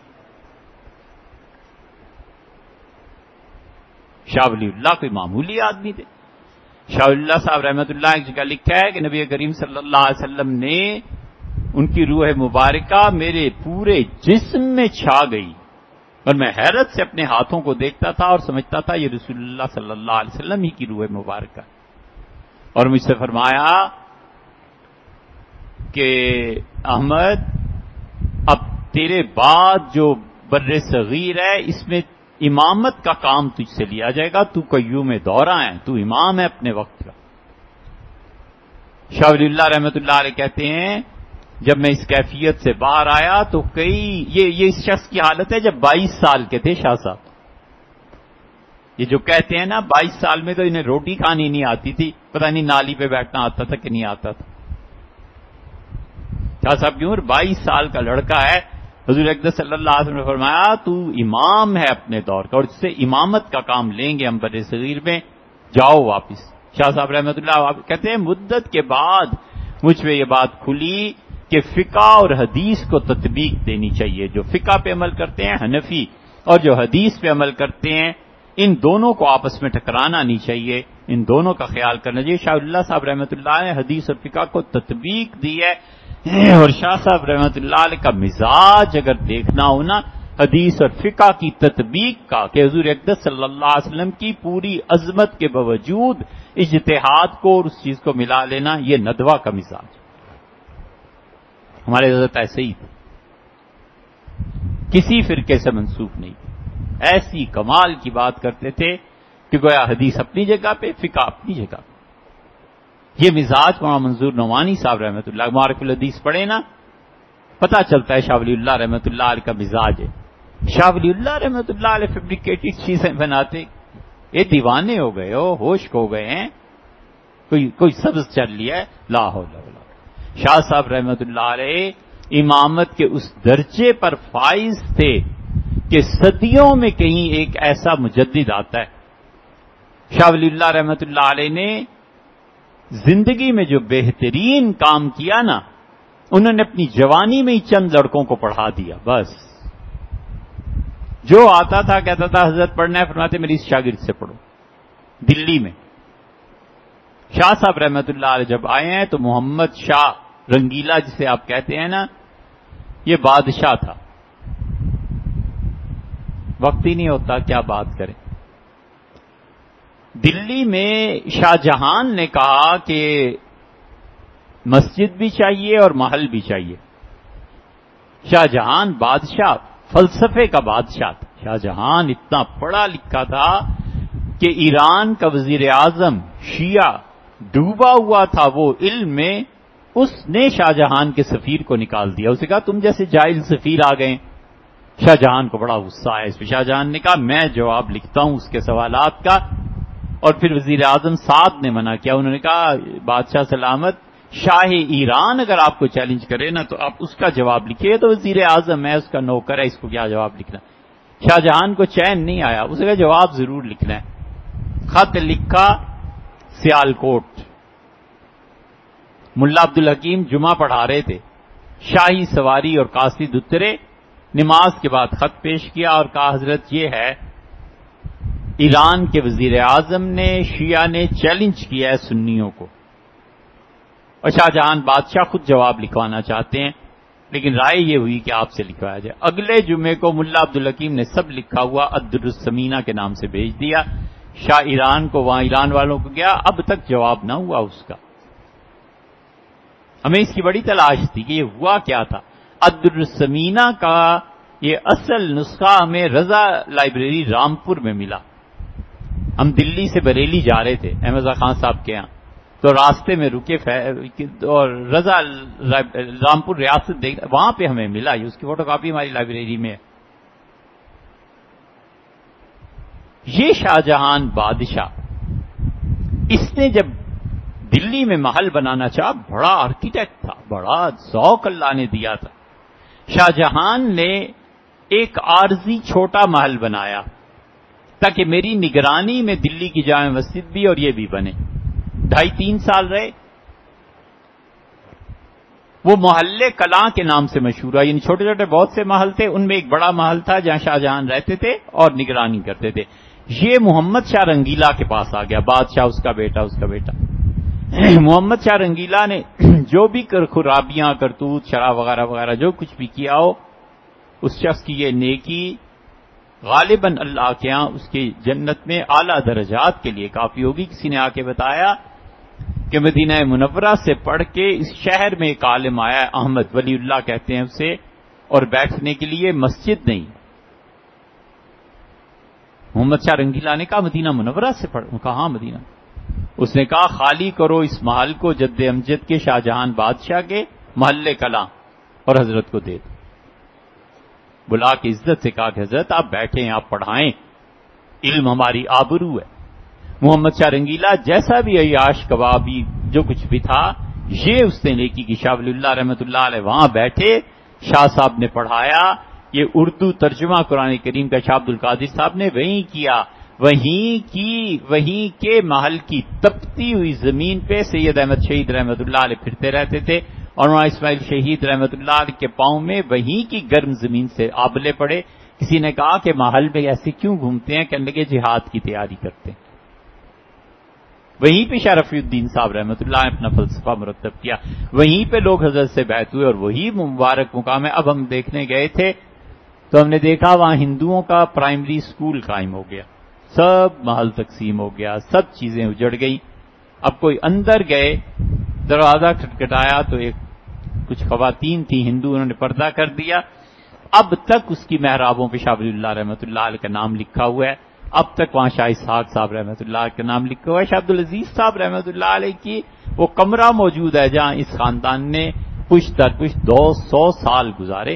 شاہ ولی اللہ کوئی معمولی آدمی تھے. شاہ ولی اللہ صاحب رحمۃ اللہ ایک جگہ لکھا ہے کہ نبی کریم صلی اللہ علیہ وسلم نے ان کی روح مبارکہ میرے پورے جسم میں چھا گئی اور میں حیرت سے اپنے ہاتھوں کو دیکھتا تھا اور سمجھتا تھا یہ رسول اللہ صلی اللہ علیہ وسلم ہی کی روح مبارکہ. اور مجھ سے فرمایا کہ احمد اب تیرے بعد جو بر صغیر ہے اس میں امامت کا کام تجھ سے لیا جائے گا. تو قیوم دورہ ہے، تو امام ہے اپنے وقت کا. شاہ ولی اللہ رحمۃ اللہ علیہ کہتے ہیں جب میں اس کیفیت سے باہر آیا تو کئی یہ یہ اس شخص کی حالت ہے جب بائیس سال کے تھے شاہ صاحب. یہ جو کہتے ہیں نا بائیس سال میں تو انہیں روٹی کھانی نہیں آتی تھی، پتہ نہیں نالی پہ بیٹھنا آتا تھا کہ نہیں آتا تھا. شاہ صاحب کی عمر بائیس سال کا لڑکا ہے. حضور اقدس صلی اللہ علیہ وسلم نے فرمایا تو امام ہے اپنے دور کا اور اس سے امامت کا کام لیں گے ہم بر صغیر میں، جاؤ واپس. شاہ صاحب رحمۃ اللہ کہتے ہیں مدت کے بعد مجھ پہ یہ بات کھلی کہ فقہ اور حدیث کو تطبیق دینی چاہیے. جو فقہ پہ عمل کرتے ہیں حنفی اور جو حدیث پہ عمل کرتے ہیں ان دونوں کو آپس میں ٹکرانا نہیں چاہیے، ان دونوں کا خیال کرنا چاہیے. شاہ اللہ صاحب رحمۃ اللہ نے حدیث اور فقہ کو تطبیق دی ہے. اور شاہ صاحب رحمۃ اللہ علیہ کا مزاج اگر دیکھنا ہو نا حدیث اور فقہ کی تطبیق کا کہ حضور اقدس صلی اللہ علیہ وسلم کی پوری عظمت کے باوجود اجتہاد کو اور اس چیز کو ملا لینا، یہ ندوہ کا مزاج. ہمارے حضرت ایسے ہی تھے، کسی فرقے سے منسوب نہیں تھے. ایسی کمال کی بات کرتے تھے کہ گویا حدیث اپنی جگہ پہ، فقہ اپنی جگہ پہ. یہ مزاج مولانا منظور نعمانی صاحب رحمۃ اللہ معارف الحدیث پڑھے نا پتہ چلتا ہے شاہ ولی اللہ رحمۃ اللہ علیہ کا مزاج ہے. شاہ ولی اللہ رحمۃ اللہ علیہ فیبریکیٹڈ چیزیں بناتے، یہ دیوانے ہو گئے ہو، ہوش ہو گئے ہیں، کوئی کوئی سبز چل لیا ہے. لا حول ولا قوت. شاہ صاحب رحمۃ اللہ علیہ امامت کے اس درجے پر فائز تھے کہ صدیوں میں کہیں ایک ایسا مجدد آتا ہے. شاہ ولی اللہ رحمۃ اللہ علیہ نے زندگی میں جو بہترین کام کیا نا انہوں نے اپنی جوانی میں ہی چند لڑکوں کو پڑھا دیا. بس جو آتا تھا کہتا تھا حضرت پڑھنا ہے، فرماتے میری اس شاگرد سے پڑھو. دلی میں شاہ صاحب رحمۃ اللہ علیہ جب آئے ہیں تو محمد شاہ رنگیلا جسے آپ کہتے ہیں نا یہ بادشاہ تھا. وقت ہی نہیں ہوتا کیا بات کریں. دلی میں شاہ جہان نے کہا کہ مسجد بھی چاہیے اور محل بھی چاہیے. شاہ جہان بادشاہ، فلسفے کا بادشاہ تھا. شاہ جہان اتنا پڑھا لکھا تھا کہ ایران کا وزیر اعظم شیعہ ڈوبا ہوا تھا وہ علم میں، اس نے شاہ جہان کے سفیر کو نکال دیا. اسے کہا تم جیسے جاہل سفیر آ گئے. شاہ جہان کو بڑا غصہ آیا اس پہ. شاہ جہان نے کہا میں جواب لکھتا ہوں اس کے سوالات کا. اور پھر وزیر اعظم سعد نے منع کیا. انہوں نے کہا بادشاہ سلامت شاہ ایران اگر آپ کو چیلنج کرے نا تو آپ اس کا جواب لکھیے. تو وزیر اعظم ہے، اس کا نوکر ہے، اس کو کیا جواب لکھنا. شاہ جہان کو چین نہیں آیا. اسے کہا جواب ضرور لکھنا ہے. خط لکھا سیالکوٹ. ملا عبد الحکیم جمعہ پڑھا رہے تھے. شاہی سواری اور قاصد اترے، نماز کے بعد خط پیش کیا اور کہا حضرت یہ ہے ایران کے وزیر اعظم نے شیعہ نے چیلنج کیا ہے سنیوں کو. اور شاہ جہان بادشاہ خود جواب لکھوانا چاہتے ہیں لیکن رائے یہ ہوئی کہ آپ سے لکھوایا جائے. اگلے جمعے کو ملا عبد الحکیم نے سب لکھا ہوا الدر الثمینہ کے نام سے بھیج دیا. شاہ ایران کو وہاں ایران والوں کو گیا، اب تک جواب نہ ہوا اس کا. ہمیں اس کی بڑی تلاش تھی کہ یہ ہوا کیا تھا. الدر الثمینہ کا یہ اصل نسخہ ہمیں رضا لائبریری رامپور میں ملا. ہم دلی سے بریلی جا رہے تھے احمد خان صاحب کے ہاں، تو راستے میں رکے اور رضا رامپور ریاست دیکھ وہاں پہ ہمیں ملا. اس کی فوٹو کاپی ہماری لائبریری میں ہے. یہ شاہ جہان بادشاہ، اس نے جب دلی میں محل بنانا چاہا، بڑا آرکیٹیکٹ تھا، بڑا ذوق اللہ نے دیا تھا. شاہ جہان نے ایک عارضی چھوٹا محل بنایا تاکہ میری نگرانی میں دلی کی جامع مسجد بھی اور یہ بھی بنے. ڈھائی تین سال رہے. وہ محلے کلاں کے نام سے مشہور ہے، یعنی چھوٹے چھوٹے بہت سے محل تھے، ان میں ایک بڑا محل تھا جہاں شاہ جہان رہتے تھے اور نگرانی کرتے تھے. یہ محمد شاہ رنگیلا کے پاس آ گیا، بادشاہ اس کا بیٹا اس کا بیٹا محمد شاہ رنگیلا نے جو بھی خرابیاں کرتوت شراب وغیرہ وغیرہ جو کچھ بھی کیا ہو، اس شخص کی یہ نیکی غالباً اللہ کے ہاں اس کی جنت میں اعلیٰ درجات کے لیے کافی ہوگی. کسی نے آ کے بتایا کہ مدینہ منورہ سے پڑھ کے اس شہر میں ایک عالم آیا، احمد ولی اللہ کہتے ہیں اسے، اور بیٹھنے کے لیے مسجد نہیں. محمد شاہ رنگیلا نے کہا مدینہ منورہ سے پڑھ، کہا ہاں مدینہ. اس نے کہا خالی کرو اس محل کو جد امجد کے شاہ جہان بادشاہ کے محلے کلاں اور حضرت کو دے دو. بلا کے عزت سے کہا کہ حضرت آپ بیٹھیں، آپ پڑھائیں، علم ہماری آبرو ہے. محمد شاہ رنگیلا جیسا بھی عیاش کبابی جو کچھ بھی تھا، یہ اس نے نیکی کی. شاہ ولی اللہ رحمۃ اللہ علیہ وہاں بیٹھے، شاہ صاحب نے پڑھایا. یہ اردو ترجمہ قرآن کریم کا شاہ عبد القادر صاحب نے وہیں کیا. وہیں کی وہیں کے محل کی تپتی ہوئی زمین پہ سید احمد شہید رحمۃ اللہ علیہ پھرتے رہتے تھے، اور وہاں اسماعیل شہید رحمۃ اللہ علیہ کے پاؤں میں وہیں کی گرم زمین سے آبلے پڑے. کسی نے کہا کہ محل میں ایسے کیوں گھومتے ہیں؟ کہنے لگے جہاد کی تیاری کرتے ہیں. وہیں پہ شاہ رفیع الدین صاحب رحمۃ اللہ نے اپنا فلسفہ مرتب کیا. وہیں پہ لوگ حضرت سے بیعت ہوئے اور وہی مبارک مقام ہے. اب ہم دیکھنے گئے تھے تو ہم نے دیکھا وہاں ہندوؤں کا پرائمری اسکول قائم ہو گیا، سب محل تقسیم ہو گیا، سب چیزیں اجڑ گئیں. اب کوئی اندر گئے، دروازہ کھٹکھٹایا تو ایک کچھ خواتین تھیں ہندو، انہوں نے پردہ کر دیا. اب تک اس کی محرابوں پہ شاہ ولی اللہ رحمۃ اللہ علیہ کا نام لکھا ہوا ہے. اب تک وہاں شاہ اسحاق صاحب رحمۃ اللہ علیہ کا نام لکھا ہوا ہے. شاہ عبدالعزیز صاحب رحمۃ اللہ علیہ کی وہ کمرہ موجود ہے جہاں اس خاندان نے پشت در پشت دو سو سال گزارے.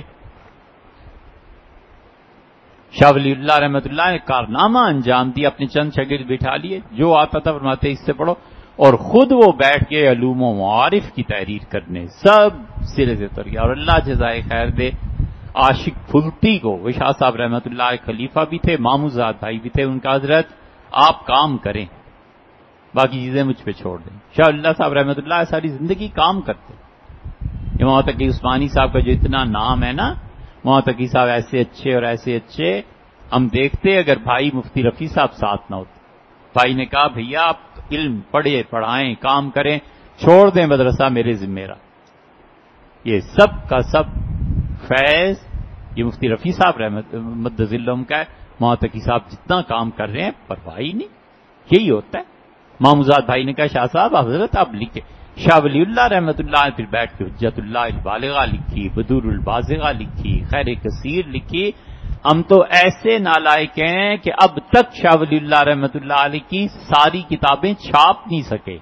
شاہ ولی اللہ رحمۃ اللہ نے کارنامہ انجام دیا، اپنے چند شاگرد بٹھا لیے، جو آتا تھا فرماتے اس سے پڑھو، اور خود وہ بیٹھ کے علوم و معارف کی تحریر کرنے سب سرے سے اتر گیا. اور اللہ جزائے خیر دے عاشق پھلتی کو، وہ شاہ صاحب رحمۃ اللہ علیہ خلیفہ بھی تھے، ماموزاد بھائی بھی تھے ان کا. حضرت آپ کام کریں، باقی چیزیں مجھ پہ چھوڑ دیں. شاہ اللہ صاحب رحمۃ اللہ علیہ ساری زندگی کام کرتے. امام تقی عثمانی صاحب کا جو اتنا نام ہے نا، امام تقی صاحب ایسے اچھے اور ایسے اچھے، ہم دیکھتے اگر بھائی مفتی رفیع صاحب ساتھ نہ ہوتے. بھائی نے کہا بھیا آپ علم پڑھے پڑھائیں کام کریں، چھوڑ دیں مدرسہ میرے ذمہ رہا. یہ سب کا سب فیض یہ مفتی رفیع صاحب رحمت مدذ اللہ کا ہے. امام تقی صاحب جتنا کام کر رہے ہیں پرواہ ہی نہیں. یہی ہوتا ہے. ماموزاد بھائی نے کہا شاہ صاحب حضرت آپ لکھے. شاہ ولی اللہ رحمۃ اللہ نے پھر بیٹھ کے حجت اللہ البالغہ لکھی، بدور البازغہ لکھی، خیر کثیر لکھی. ہم تو ایسے نالائق ہیں کہ اب تک شاہ ولی اللہ رحمۃ اللہ علیہ کی ساری کتابیں چھاپ نہیں سکے.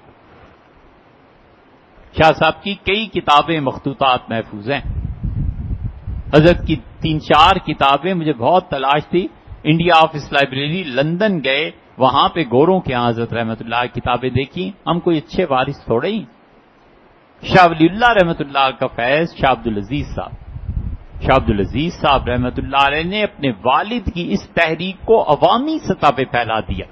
شاہ صاحب کی کئی کتابیں مخطوطات محفوظ ہیں. حضرت کی تین چار کتابیں مجھے بہت تلاش تھی. انڈیا آفس لائبریری لندن گئے، وہاں پہ گوروں کے ہاں حضرت رحمۃ اللہ کی کتابیں دیکھی. ہم کوئی اچھے وارث تھوڑے ہی. شاہ ولی اللہ رحمۃ اللہ کا فیض شاہ عبدالعزیز صاحب شاہ عبدالعزیز صاحب رحمۃ اللہ علیہ نے اپنے والد کی اس تحریک کو عوامی سطح پہ پھیلا دیا.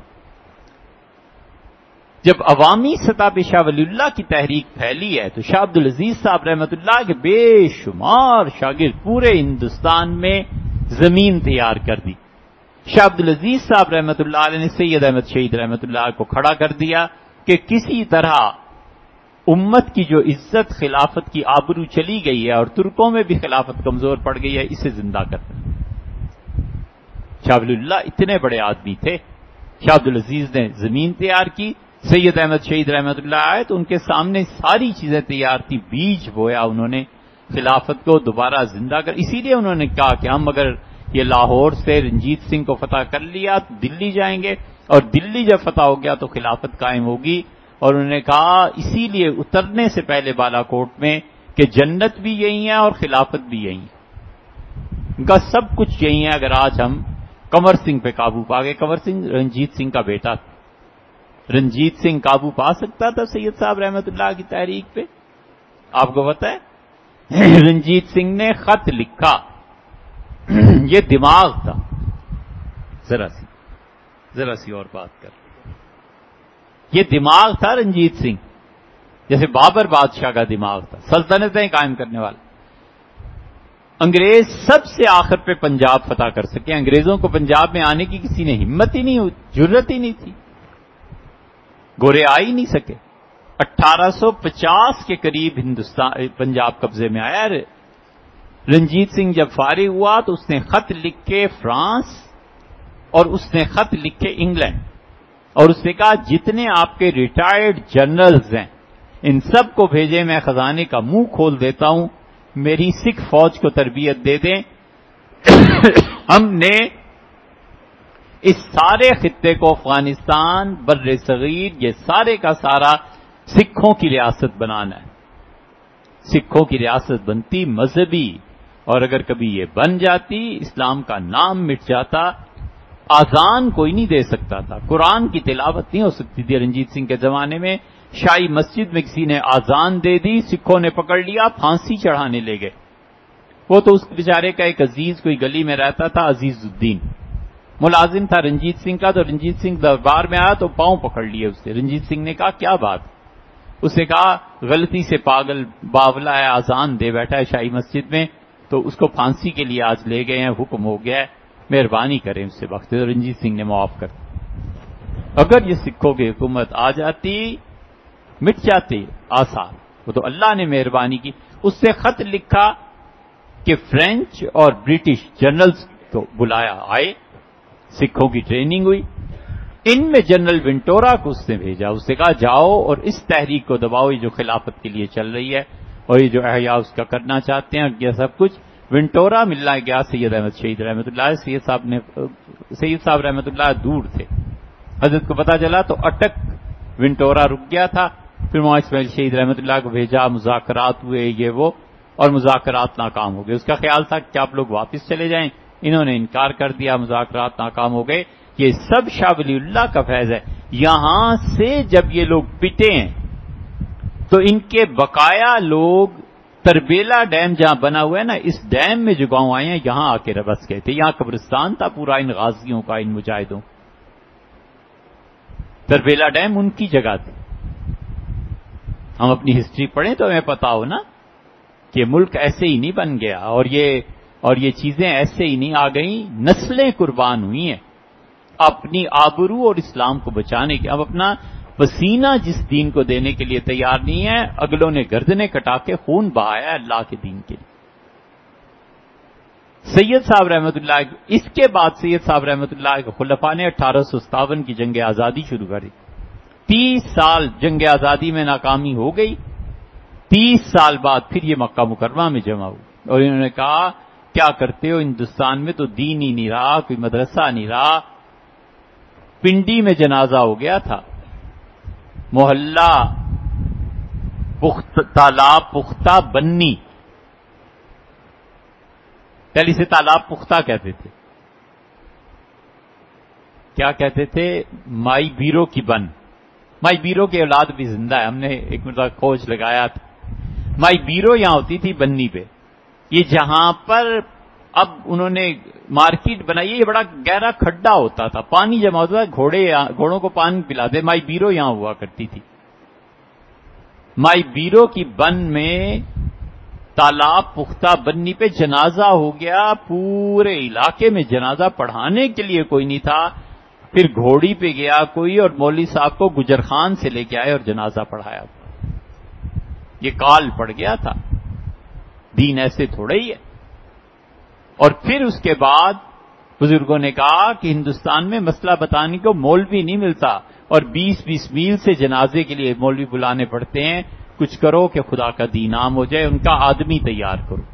جب عوامی سطح پہ شاہ ولی اللہ کی تحریک پھیلی ہے تو شاہ عبدالعزیز صاحب رحمۃ اللہ کے بے شمار شاگرد پورے ہندوستان میں زمین تیار کر دی. شاہ عبدالعزیز صاحب رحمۃ اللہ علیہ نے سید احمد شہید رحمۃ اللہ کو کھڑا کر دیا کہ کسی طرح امت کی جو عزت خلافت کی آبرو چلی گئی ہے اور ترکوں میں بھی خلافت کمزور پڑ گئی ہے، اسے زندہ کرنا. شاہ ولی اللہ اتنے بڑے آدمی تھے. شاہ عبدالعزیز نے زمین تیار کی، سید احمد شہید رحمۃ اللہ آئے تو ان کے سامنے ساری چیزیں تیار تھی. بیج بویا انہوں نے خلافت کو دوبارہ زندہ کر. اسی لیے انہوں نے کہا کہ ہم اگر یہ لاہور سے رنجیت سنگھ کو فتح کر لیا تو دلی جائیں گے، اور دلی جب فتح ہو گیا تو خلافت قائم ہوگی. اور انہوں نے کہا اسی لیے اترنے سے پہلے بالا کوٹ میں کہ جنت بھی یہی ہے اور خلافت بھی یہی ہے. ان کا سب کچھ یہی ہے. اگر آج ہم کنور سنگھ پہ قابو پا گئے. کنور سنگھ رنجیت سنگھ کا بیٹا تھا. رنجیت سنگھ قابو پا سکتا تھا سید صاحب رحمت اللہ کی تحریک پہ؟ آپ کو پتا ہے رنجیت سنگھ نے خط لکھا. یہ دماغ تھا. ذرا سی ذرا سی اور بات کر. یہ دماغ تھا رنجیت سنگھ، جیسے بابر بادشاہ کا دماغ تھا، سلطنتیں قائم کرنے والا. انگریز سب سے آخر پہ پنجاب فتح کر سکے. انگریزوں کو پنجاب میں آنے کی کسی نے ہمت ہی نہیں، جرت ہی نہیں تھی. گورے آ ہی نہیں سکے. اٹھارہ سو پچاس کے قریب ہندوستان پنجاب قبضے میں آیا. رنجیت سنگھ جب فارغ ہوا تو اس نے خط لکھے فرانس اور اس نے خط لکھے انگلینڈ، اور اس نے کہا جتنے آپ کے ریٹائرڈ جنرلز ہیں ان سب کو بھیجے، میں خزانے کا منہ کھول دیتا ہوں، میری سکھ فوج کو تربیت دے دیں. ہم نے اس سارے خطے کو افغانستان، بر صغیر، یہ سارے کا سارا سکھوں کی ریاست بنانا ہے. سکھوں کی ریاست بنتی مذہبی، اور اگر کبھی یہ بن جاتی اسلام کا نام مٹ جاتا. آذان کوئی نہیں دے سکتا تھا، قرآن کی تلاوت نہیں ہو سکتی تھی. رنجیت سنگھ کے زمانے میں شاہی مسجد میں کسی نے آذان دے دی، سکھوں نے پکڑ لیا، پھانسی چڑھانے لے گئے. وہ تو اس بیچارے کا ایک عزیز کوئی گلی میں رہتا تھا، عزیز الدین ملازم تھا رنجیت سنگھ کا. تو رنجیت سنگھ دربار میں آیا تو پاؤں پکڑ لیے اس سے. رنجیت سنگھ نے کہا کیا بات؟ اس نے کہا غلطی سے پاگل باولا ہے، آذان دے بیٹھا ہے شاہی مسجد میں، تو اس کو پھانسی کے لیے آج لے گئے ہیں، حکم ہو گیا ہے، مہربانی کریں اس سے وقت. تو رنجیت سنگھ نے معاف کر. اگر یہ سکھوں کی حکومت آ جاتی مٹ جاتی آثار. وہ تو اللہ نے مہربانی کی. اس سے خط لکھا کہ فرینچ اور برٹش جنرلز کو بلایا، آئے، سکھوں کی ٹریننگ ہوئی. ان میں جنرل ونٹورا کو اس نے بھیجا. اس نے کہا جاؤ اور اس تحریک کو دباؤ، یہ جو خلافت کے لیے چل رہی ہے اور یہ جو احیاء اس کا کرنا چاہتے ہیں، یہ سب کچھ. ونٹورا ملنا گیا سید احمد شہید رحمۃ اللہ. سید صاحب نے سید صاحب رحمۃ اللہ دور تھے، حضرت کو پتا چلا تو اٹک ونٹورا رک گیا تھا. پھر وہاں اسماعیل شہید رحمۃ اللہ کو بھیجا، مذاکرات ہوئے یہ وہ، اور مذاکرات ناکام ہو گئے. اس کا خیال تھا کہ آپ لوگ واپس چلے جائیں، انہوں نے انکار کر دیا، مذاکرات ناکام ہو گئے. یہ سب شاہ ولی اللہ کا فیض ہے. یہاں سے جب یہ لوگ پٹے ہیں تو ان کے بقایا لوگ تربیلا ڈیم جہاں بنا ہوا ہے نا، اس ڈیم میں جو گاؤں آئے ہیں یہاں آ کے بس گئے تھے. یہاں قبرستان تھا پورا ان غازیوں کا، ان مجاہدوں. تربیلا ڈیم ان کی جگہ تھی. ہم اپنی ہسٹری پڑھیں تو ہمیں پتا ہو نا کہ ملک ایسے ہی نہیں بن گیا، اور یہ اور یہ چیزیں ایسے ہی نہیں آ گئیں. نسلیں قربان ہوئی ہیں اپنی آبرو اور اسلام کو بچانے کے. اب اپنا پسینہ جس دین کو دینے کے لیے تیار نہیں ہے، اگلوں نے گردنیں کٹا کے خون بہایا ہے اللہ کے دین کے لیے. سید صاحب رحمۃ اللہ، اس کے بعد سید صاحب رحمۃ اللہ کے خلفاء نے اٹھارہ سو ستاون کی جنگ آزادی شروع کر دی. تیس سال جنگ آزادی میں ناکامی ہو گئی. تیس سال بعد پھر یہ مکہ مکرمہ میں جمع ہوئی اور انہوں نے کہا کیا کرتے ہو، ہندوستان میں تو دین ہی نہیں رہا، کوئی مدرسہ نہیں رہا. پنڈی میں جنازہ ہو گیا تھا، محلہ پخت تالاب پختہ بنی، پہلے سے تالاب پختہ کہتے تھے. کیا کہتے تھے؟ مائی بیرو کی بن. مائی بیرو کی اولاد بھی زندہ ہے، ہم نے ایک مرتبہ کھوج لگایا تھا. مائی بیرو یہاں ہوتی تھی بنی پہ. یہ جہاں پر اب انہوں نے مارکیٹ بنائی ہے، یہ بڑا گہرا کھڈا ہوتا تھا، پانی جمع ہوتا تھا، گھوڑے گھوڑوں کو پانی پلاتے. مائی بیرو یہاں ہوا کرتی تھی. مائی بیرو کی بن میں تالاب پختہ بنی پہ جنازہ ہو گیا. پورے علاقے میں جنازہ پڑھانے کے لیے کوئی نہیں تھا. پھر گھوڑی پہ گیا کوئی اور مولوی صاحب کو گجر خان سے لے کے آئے اور جنازہ پڑھایا. یہ کال پڑ گیا تھا. دین ایسے تھوڑا ہی ہے. اور پھر اس کے بعد بزرگوں نے کہا کہ ہندوستان میں مسئلہ بتانے کو مولوی نہیں ملتا اور بیس بیس میل سے جنازے کے لیے مولوی بلانے پڑتے ہیں. کچھ کرو کہ خدا کا دین عام ہو جائے، ان کا آدمی تیار کرو.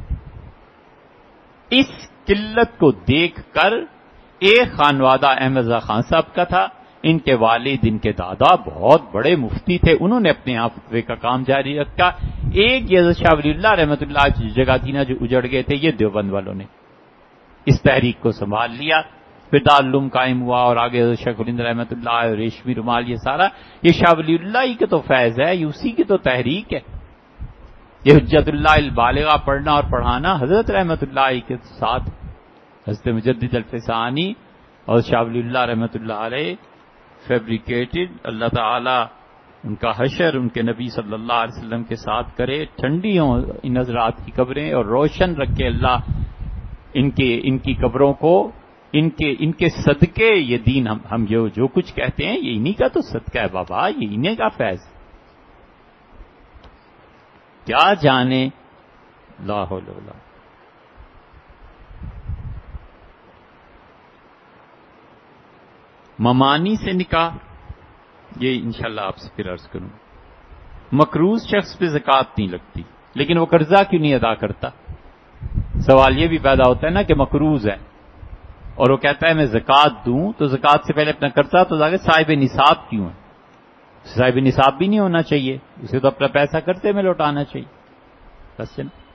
اس قلت کو دیکھ کر ایک خانوادہ احمد رضا خان صاحب کا تھا، ان کے والد ان کے دادا بہت بڑے مفتی تھے، انہوں نے اپنے آپ فتوے کا کام جاری رکھا. ایک یہ شاہ ولی اللہ رحمۃ اللہ کی جگہ تھی نا جو اجڑ گئے تھے، یہ دیوبند والوں نے اس تحریک کو سنبھال لیا. پھر دارالعلوم قائم ہوا اور آگے شیخ الہند رحمۃ اللہ اور ریشمی رومال، یہ سارا یہ شاہ ولی اللہ ہی کے تو فیض ہے، یہ اسی کی تو تحریک ہے۔ یہ حجت اللہ البالغہ پڑھنا اور پڑھانا حضرت رحمۃ اللہ کے ساتھ حضرت مجدد الفسانی اور شاہ ولی اللہ رحمۃ اللہ علیہ فیبریکیٹڈ، اللہ تعالی ان کا حشر ان کے نبی صلی اللہ علیہ وسلم کے ساتھ کرے، ٹھنڈی ہوں ان حضرات کی قبریں اور روشن رکھے اللہ ان کے ان کی قبروں کو، ان کے ان کے صدقے یہ دین ہم ہم جو جو کچھ کہتے ہیں یہ انہی کا تو صدقہ ہے بابا، یہ انہیں کا فیض۔ کیا جانے لا حول ولا قوة۔ ممانی سے نکاح، یہ انشاءاللہ آپ سے پھر عرض کروں۔ مقروض شخص پہ زکوٰۃ نہیں لگتی، لیکن وہ قرضہ کیوں نہیں ادا کرتا؟ سوال یہ بھی پیدا ہوتا ہے نا کہ مقروض ہے اور وہ کہتا ہے میں زکوٰۃ دوں، تو زکوٰۃ سے پہلے اپنا قرضہ تو ادا کر، صاحب نصاب کیوں ہے؟ صاحب نصاب بھی نہیں ہونا چاہیے، اسے تو اپنا پیسہ قرضے میں لوٹانا چاہیے بس۔